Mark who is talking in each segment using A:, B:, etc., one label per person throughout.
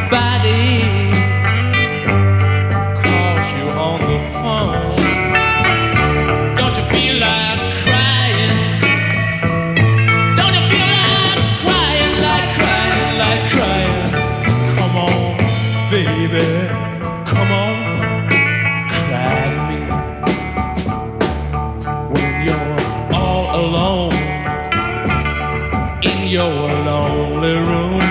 A: Somebody calls you on the phone. Don't you feel like crying? Don't you feel like crying, like crying, like crying? Come on, baby, come on, cry to me when you're all alone in your lonely room.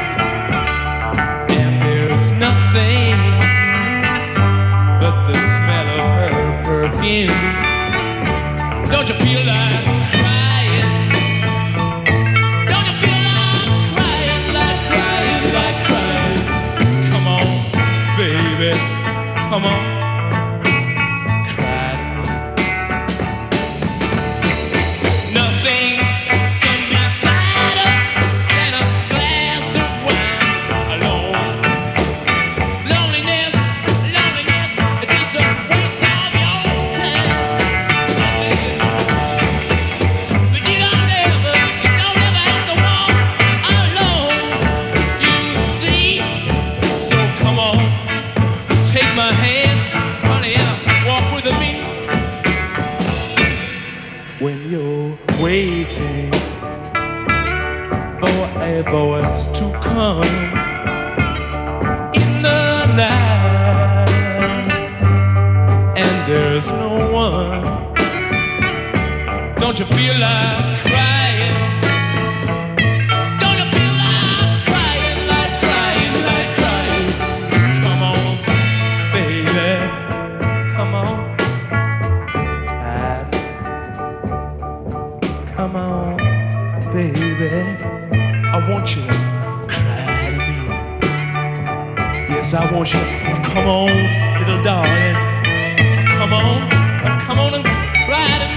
A: Nothing but the smell of her perfume. Don't you feel like crying? Don't you feel like crying, like crying, like crying? Come on, baby, come on, cry to me. Nothing can be sadder than a glass of wine alone. Loneliness, it is a waste of your time. But you don't ever have to walk alone, you see. So come on, take my hand, honey, and walk with me. When you're waiting for a voice to come in the night, and there's no one, don't you feel like crying? Don't you feel like crying, like crying, like crying? Come on, baby, come on, come on, baby, I want you to cry to me. Yes, I want you to come on, little darling. Come on and cry to me.